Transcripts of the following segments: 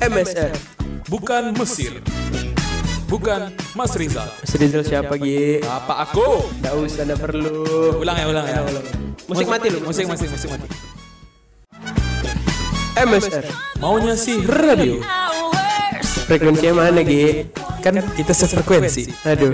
MSR. Bukan Mesir. Bukan Mas Rizal. Mas Rizal siapa Gi? Apa aku? Nggak usah, nggak perlu. Ulang ya. Musik mati lu. Musik mati. MSR. Maunya sih radio. Frekuensinya mana Gi? Kan kita sefrekuensi. Aduh.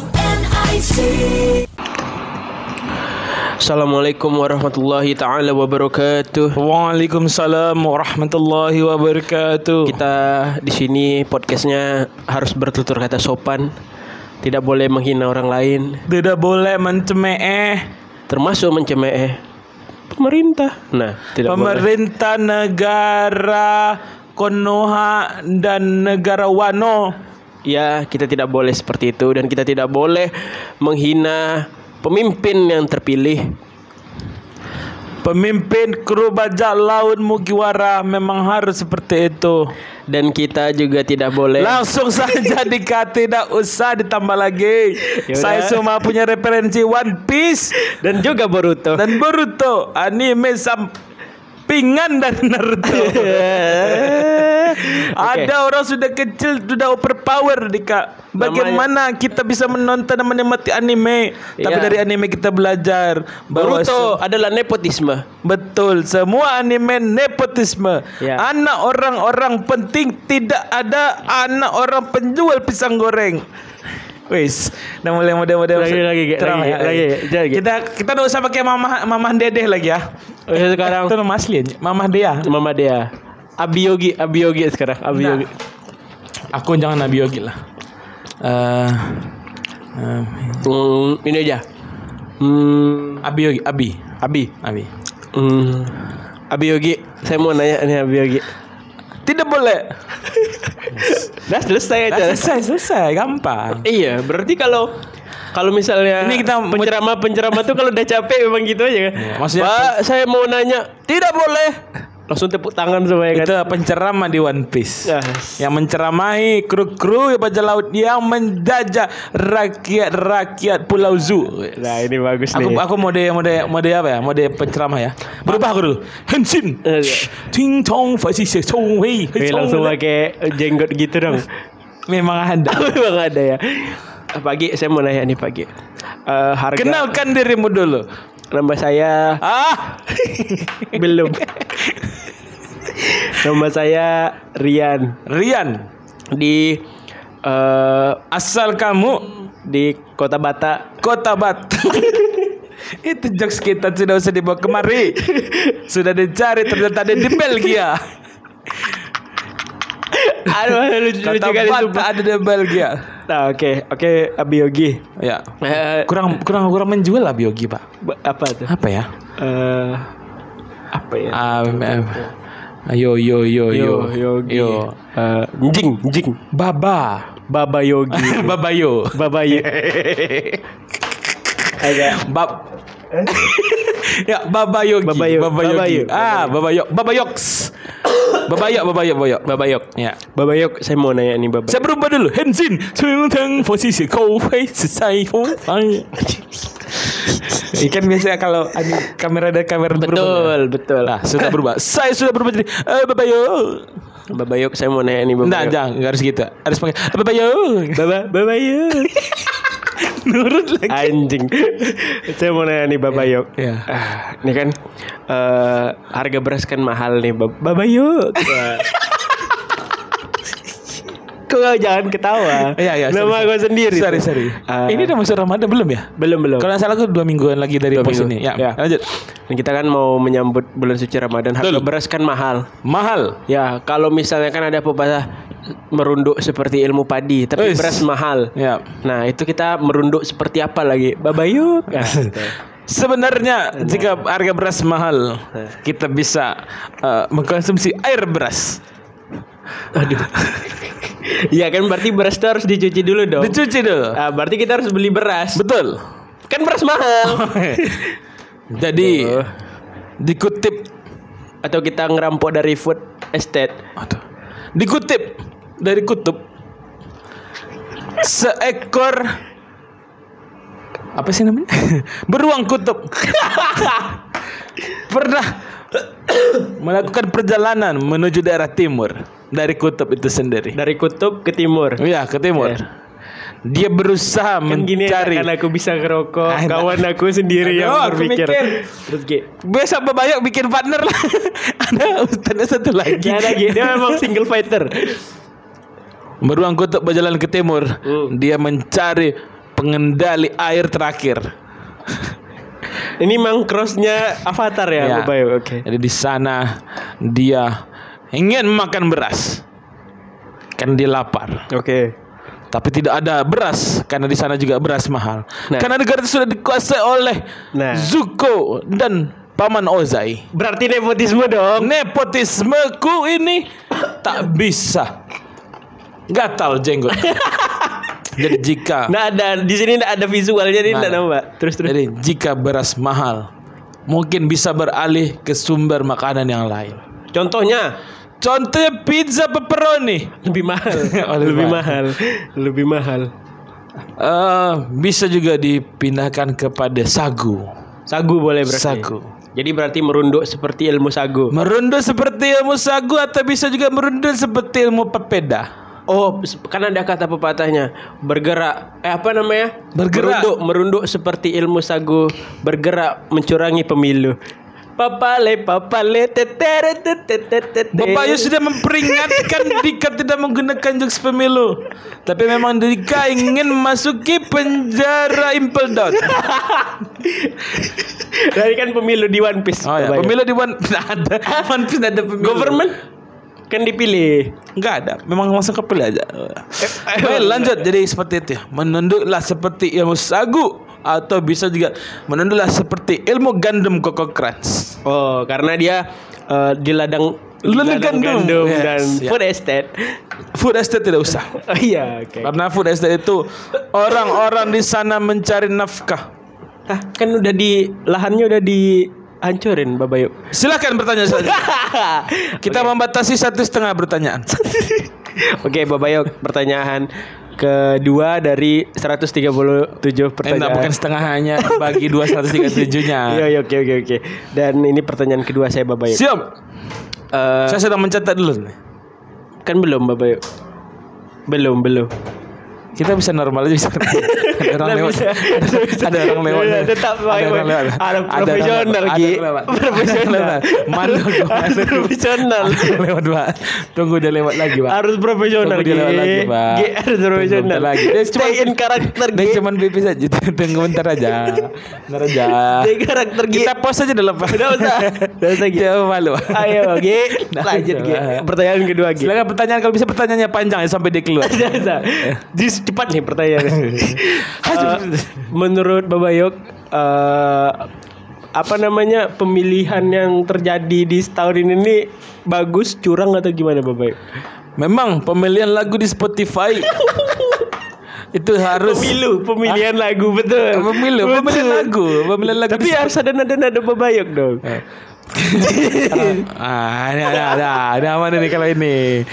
Assalamualaikum warahmatullahi ta'ala wabarakatuh. Waalaikumsalam warahmatullahi wabarakatuh. Kita di sini podcastnya harus bertutur kata sopan. Tidak boleh menghina orang lain. Tidak boleh mencemeh. Termasuk mencemeh pemerintah. Nah, tidak pemerintah boleh. Negara Konoha dan negara Wano. Ya, kita tidak boleh seperti itu. Dan kita tidak boleh menghina pemimpin yang terpilih. Pemimpin kru bajak laut Mugiwara memang harus seperti itu. Dan kita juga tidak boleh langsung saja dikat, tidak usah ditambah lagi. Yaudah. Saya cuma punya referensi One Piece dan juga Boruto. dan Boruto, anime sampingan dari Naruto. Ada orang sudah kecil sudah overpower Dika. Bagaimana kita bisa menonton dan menikmati anime? Tapi dari anime kita belajar bahwa Boruto adalah nepotisme. betul, semua anime nepotisme. Ya. Anak orang-orang penting, tidak ada anak orang penjual pisang goreng. Wis, udah mulai Lagi. Kita enggak usah pakai mamah dedeh lagi ya. Sekarang itu nama asli Mamah Dea. Mama Dea. Abi Yogi sekarang. Yogi. Aku jangan Nabi Yogi lah. Ini aja. Abi Yogi, Abi. Abi Yogi, saya mau nanya nih Abi Yogi. Tidak boleh. Dah selesai aja. Selesai, gampang. Iya, berarti kalau misalnya Ini kita penceramah tuh kalau udah capek memang gitu aja kan. Iya, maksudnya Pak, saya mau nanya, tidak boleh. Langsung tepuk tangan semua kan. Itu penceramah di One Piece. Yes. Yang menceramahi kru bajak laut yang menjajah rakyat Pulau Zu. Nah, ini bagus nih. Aku mode apa ya? Mode penceramah ya. Berubah aku dulu. Henshin. Ting tong fasi se tong wei. Langsung pakai jenggot gitu dong. Memang ada. Memang ada ya. Pagi, saya mau nanya nih Pagi. Harga. Kenalkan dirimu dulu. Nama saya belum. Nama saya Rian. Di Asal kamu di Kota Bata. Itu jokes kita sudah usah dibawa kemari. Sudah dicari ternyata ada di Belgia. Aduh, lucu Kota kali Bata sumpah. ada di Belgia. Nah, oke, Abi Yogi. Ya. Kurang menjual Abi Yogi, Pak. Apa tuh? Apa ya? Apa ya? Yo. Yogi. Jing. Baba Yogi. Babayo. Agak Ya, Baba Yogi. Babayok. Babayok. Ya. Babayok, saya mau nanya nih Babayok. Saya berubah dulu. Henshin. Posisi kau selesai. Ikan biasanya kalau ada kamera berubah. Betul. Nah, sudah berubah. Saya sudah berubah jadi Babayok, saya mau nanya nih Babayok. Enggak harus gitu. Harus pakai Babayok. Babayok. Nurut lagi. Anjing. Saya mau nanya nih Babayok. Ya. Ini kan harga beras kan mahal nih Babayok. Kok jangan ketawa. Iya. Nama gue sendiri. Sorry. Ini udah masuk Ramadan belum ya? Belum. Kalau nggak salah aku 2 mingguan lagi dari pos ini. Ya. Lanjut. Dan kita kan mau menyambut bulan suci Ramadan. Harga beras kan mahal. Ya, kalau misalnya kan ada pepatah merunduk seperti ilmu padi, tapi beras mahal. Ya. Nah, itu kita merunduk seperti apa lagi? Babayuk. Nah, Sebenarnya jika harga beras mahal, kita bisa mengkonsumsi air beras. Aduh. Iya kan, berarti beras itu harus dicuci dulu dong. Nah, berarti kita harus beli beras. Betul. Kan beras mahal. Jadi dikutip atau kita ngerampok dari food estate. Dikutip dari kutub, seekor apa sih namanya? Beruang kutub pernah melakukan perjalanan menuju daerah timur. dari kutub itu sendiri. Dari kutub ke timur. Iya, ke timur. Dia berusaha mencari. Kan aku bisa ngerokok, kawan aku sendiri yang berpikir. Terus besok Babayok bikin partner lah. Ada ustaznya satu lagi. Dia memang single fighter. Beruang kutub berjalan ke timur. Dia mencari pengendali air terakhir. Ini memang crossnya Avatar ya, Babayok. Oke. Jadi di sana dia ingin makan beras. Kan dia lapar. Oke. Tapi tidak ada beras karena di sana juga beras mahal. Karena negara itu sudah dikuasai oleh Zuko dan Paman Ozai. Berarti nepotisme dong. Nepotismeku ini tak bisa gatal jenggot. Jadi jika ada di sini tidak ada visualnya, jadi tidak nambah. Terus. Jadi jika beras mahal, mungkin bisa beralih ke sumber makanan yang lain. Contohnya pizza pepperoni lebih mahal. Lebih mahal. Bisa juga dipindahkan kepada sagu. Sagu boleh berarti. Sagu. Jadi berarti merunduk seperti ilmu sagu. Merunduk seperti ilmu sagu atau bisa juga merunduk seperti ilmu pepeda. Oh, kan ada kata pepatahnya bergerak. Merunduk seperti ilmu sagu, bergerak mencurangi pemilu. Papale Bapak sudah memperingatkan Dika tidak menggunakan jokes pemilu. Tapi memang Dika ingin masuki penjara Impel Down. Dari kan pemilu di One Piece. Oh ya, pemilu di One Piece ada. One Piece ada pemilu. Government kan dipilih. Enggak ada, memang langsung kepilih aja. Lanjut, jadi seperti itu ya. Menunduklah seperti ilmu sagu, atau bisa juga menunduklah seperti ilmu gandum Koko Crunch. Oh, karena dia di ladang gandum dan food estate. Food estate tidak usah. Oh iya, oke. Karena food estate itu orang-orang di sana mencari nafkah. Kan udah lahannya udah dihancurin, Babayok. Silakan bertanya saja. Kita membatasi 1,5 pertanyaan. Oke, Babayok, pertanyaan kedua dari 137 pertanyaan. Bukan setengahnya, bagi 2 137-nya. Iya, oke. Dan ini pertanyaan kedua saya, Babayok. Siap. Saya sedang mencatat dulu nih. Kan belum, Babayok. Belum. Kita bisa normal aja, bisa. Ada orang lewat. Ada orang lewat. Tetap ada profesional lagi. Profesional. Mana profesional. Lewat, Pak. Tunggu dia lewat lagi, Pak. Harus profesional lagi. Harus profesional. Stay in karakter. Dia cuma pipis aja. Tunggu bentar aja. Stay karakter. Kita pause aja dulu, Pak. Udah usah Jauh malu. Ayo, lanjut, pertanyaan kedua, Silakan pertanyaan, kalau bisa pertanyaannya panjang ya sampai dia keluar. Cepat nih pertanyaannya. Menurut Babayok, pemilihan yang terjadi di setahun ini bagus, curang atau gimana, Babayok? Memang pemilihan lagu di Spotify itu harus pemilihan lagu, betul. Pemilihan lagu. Tapi harus ada nada-nada Babayok dong. Ini ada mana nih kalau ini?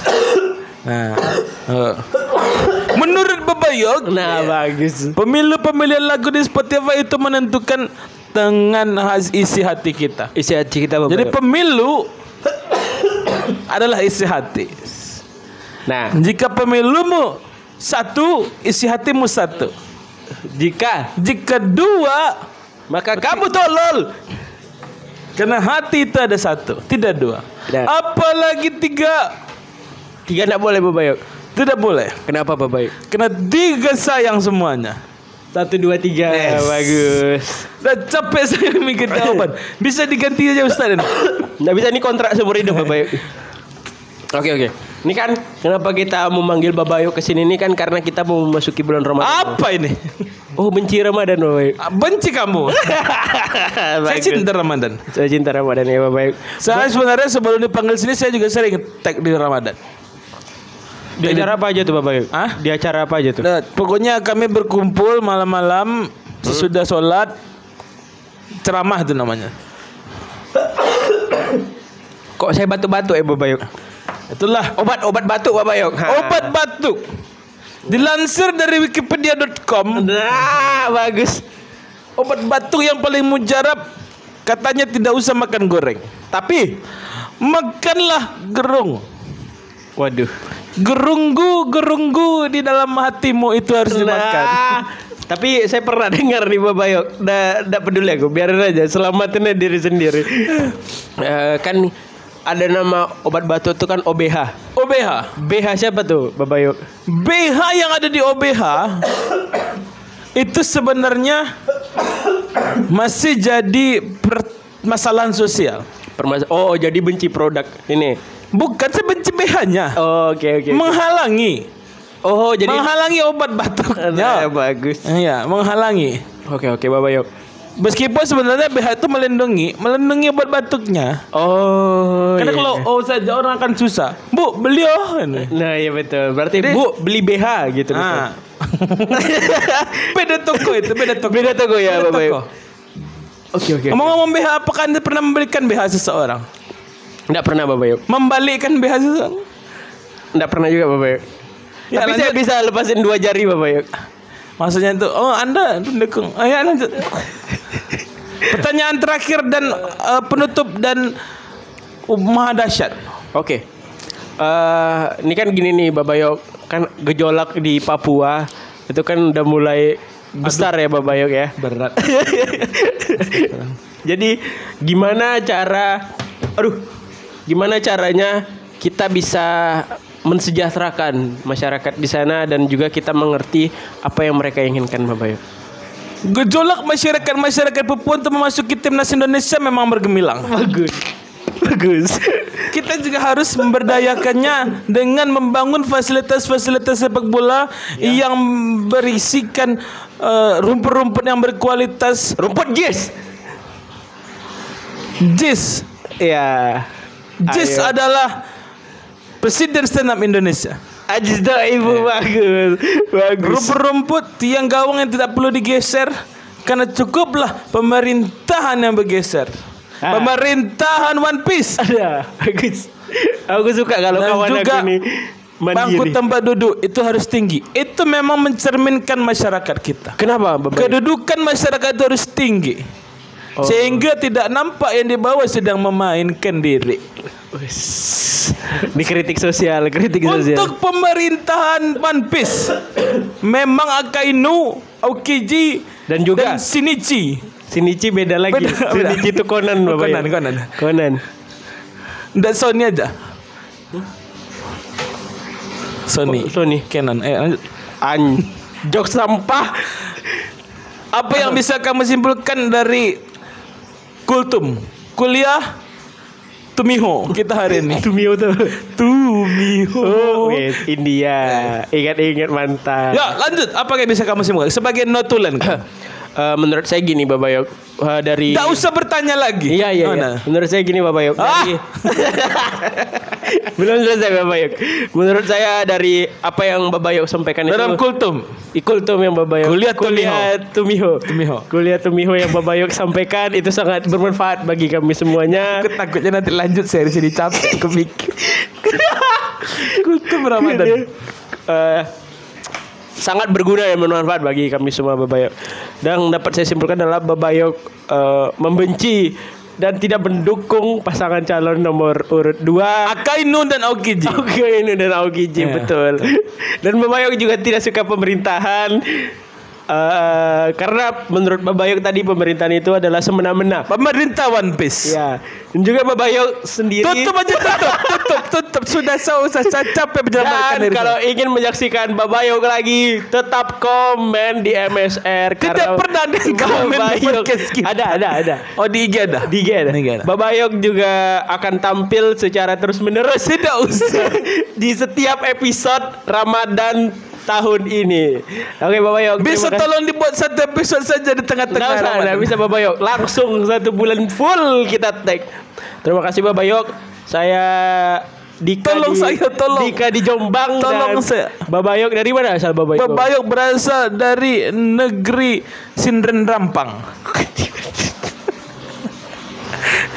Menurut Babayok, bagus. Pemilihan lagu di Spotify itu menentukan dengan isi hati kita. Isi hati kita, Babayok. Jadi pemilu adalah isi hati. Nah, jika pemilumu satu, isi hatimu satu. Jika dua, maka kamu tolol. Karena hati itu ada satu, tidak dua. Apalagi tiga. Tiga tidak boleh, Babayok. Tidak boleh. Kenapa, Babayok? Karena tiga sayang semuanya. 1, 2, 3. Bagus. Udah capek saya mikir jawaban. Bisa diganti aja Ustaz. Nggak bisa, ini kontrak seumur hidup, Babayok. Oke. Ini kan kenapa kita memanggil Babayok ke sini ini kan karena kita mau memasuki bulan Ramadan. Apa ini? Oh, benci Ramadan, Babayok. Benci kamu. Saya cinta Ramadan. Saya cinta Ramadan ya, Babayok. Saya sebenarnya sebelum dipanggil sini saya juga sering tag di Ramadan. Di acara apa aja tuh, Babayok? Di acara apa aja tuh? Pokoknya kami berkumpul malam-malam sesudah sholat, ceramah itu namanya. Kok saya batuk-batuk ya, Babayok? Itulah obat batuk, Babayok. Obat batuk. Dilansir dari wikipedia.com. Nah, bagus. Obat batuk yang paling mujarab katanya tidak usah makan goreng, tapi makanlah gerung. Waduh. Gerunggu di dalam hatimu itu harus dimakan. Tapi saya pernah dengar nih Babayok. Nggak peduli aku, biarin aja. Selamatin diri sendiri. Kan ada nama obat batuk itu kan OBH. OBH. BH siapa tuh Babayok? BH yang ada di OBH itu sebenarnya masih jadi permasalahan sosial. Oh, jadi benci produk ini. Bukan sebenci BH-nya. Oh, oke. Menghalangi. Oh, jadi menghalangi obat batuknya. Bagus. Iya, menghalangi. Oke, Babayok. Meskipun sebenarnya BH itu melindungi obat batuknya. Oh. Karena iya. kalau saja orang akan susah. Bu, beli Nah, iya betul. Berarti Bu beli BH gitu. Beda toko itu, beda toko ya, Babayok. Oke. Ngomong-ngomong BH, apakah Anda pernah membelikan BH seseorang? Enggak pernah Babayok. Membalikkan BH seseorang? Enggak pernah juga Babayok. Ya, tapi lanjut. saya bisa lepasin 2 jari Babayok. Maksudnya itu, Anda mendukung. Ya, lanjut. Pertanyaan terakhir dan penutup dan maha dahsyat. Oke. Ini kan gini nih Babayok, kan gejolak di Papua itu kan udah mulai besar ya Babayok ya. Berat. Jadi gimana caranya kita bisa mensejahterakan masyarakat di sana dan juga kita mengerti apa yang mereka inginkan Babayok. Gejolak masyarakat Papua untuk memasuki timnas Indonesia memang bergemilang. Bagus. Kita juga harus memberdayakannya dengan membangun fasilitas-fasilitas sepak bola yang berisikan rumput-rumput yang berkualitas. Rumput JIS. Ya. JIS adalah Presiden Stand Up Indonesia. Ajis dah ibu. Bagus. Rumput-rumput tiang gawang yang tidak perlu digeser karena cukuplah pemerintahan yang bergeser. Pemerintahan One Piece. Ada. Bagus. Aku suka kalau kawan aku ini mandiri. Bangku tempat duduk itu harus tinggi. Itu memang mencerminkan masyarakat kita. Kenapa Bapak? Kedudukan masyarakat itu harus tinggi. Sehingga tidak nampak yang di bawah sedang memainkan diri. Ini kritik sosial. Untuk pemerintahan One Piece memang Akainu, Aokiji dan juga Shinichi. Shinichi beda lagi. Shinichi itu Conan Bapak. Conan. Nggak Sony aja. Sony. Canon. Jok sampah. Apa yang bisa kamu simpulkan dari kultum kuliah Tumiho kita hari ini? Tumiho. India. Ingat mantap. Ya, lanjut. Apa yang bisa kamu simpulkan sebagai notulen? Menurut saya gini Babayok, dari tak usah bertanya lagi. Iya. Menurut saya gini Babayok. Belum selesai Babayok. Menurut saya dari apa yang Babayok sampaikan dalam kultum yang Babayok. Kuliah Tumiho yang Babayok sampaikan itu sangat bermanfaat bagi kami semuanya. Aku takutnya nanti lanjut seri sini capek kepikir. Kultum Ramadan. Sangat berguna dan bermanfaat bagi kami semua Babayok. Dan dapat saya simpulkan adalah Babayok membenci dan tidak mendukung pasangan calon nomor urut 2 Akainu dan Aokiji. Betul. Dan Babayok juga tidak suka pemerintahan. Karena menurut Babayok tadi pemerintahan itu adalah semena-mena. Pemerintah One Piece. Ya. Dan juga Babayok sendiri. Tutup. Sudah saya capek menjabarkan diri. Dan kalau ingin menyaksikan Babayok lagi, tetap komen di MSR. Tidak pernah ada komen di podcast kita. Ada. Oh, di IG ada. Babayok juga akan tampil secara terus-menerus. Tidak usah. Di setiap episode Ramadan tahun ini. Oke Babayok, bisa tolong dibuat satu episode saja di tengah-tengah. Nggak bisa Babayok, langsung 1 bulan full kita tag. Terima kasih Babayok. Saya Dika di Jombang. Tolong saya. Babayok dari mana asal Babayok? Babayok berasal dari negeri Sinden Rampang.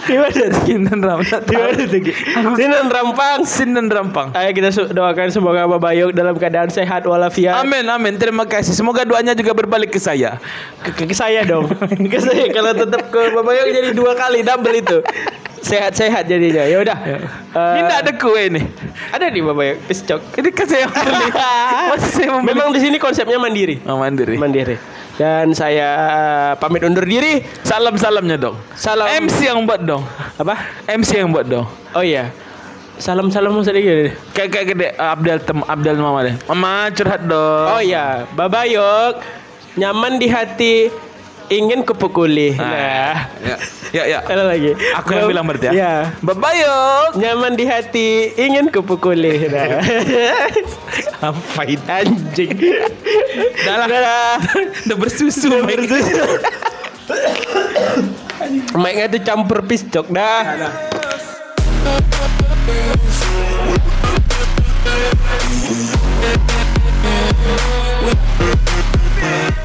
Di mana? Sinan Rampang. Di mana tuh? Sinan Rampang. Sinan Rampang. Ayo kita doakan semoga Abah Bayok dalam keadaan sehat walafiat. Amin amin. Terima kasih. Semoga doanya juga berbalik ke saya. Ke saya dong. Ke saya kalau tetap ke Abah Bayok jadi 2 kali double itu. Sehat-sehat jadinya. Ya udah. Ini ada kue nih. Ada di Abah Bayok piscok. Ini kan saya yang beli. Masih saya membeli. Memang di sini konsepnya mandiri. Oh, mandiri. Mandiri. Dan saya pamit undur diri. Salam-salamnya dong. Salam. MC yang buat dong. Apa? MC yang buat dong. Oh iya. Salam-salam sedikit. Kayak gede Abdel Mama deh. Mama curhat dong. Oh iya, Babayok nyaman di hati, ingin kupukuli. Nah, Ya. ada lagi. Aku yang bilang berarti ya. Ya. Babayok. Nyaman di hati, ingin kupukuli. Nah. Apa itu? Anjing. Dah bersusu. Mainnya tuh campur piscok dah. We'll be right back.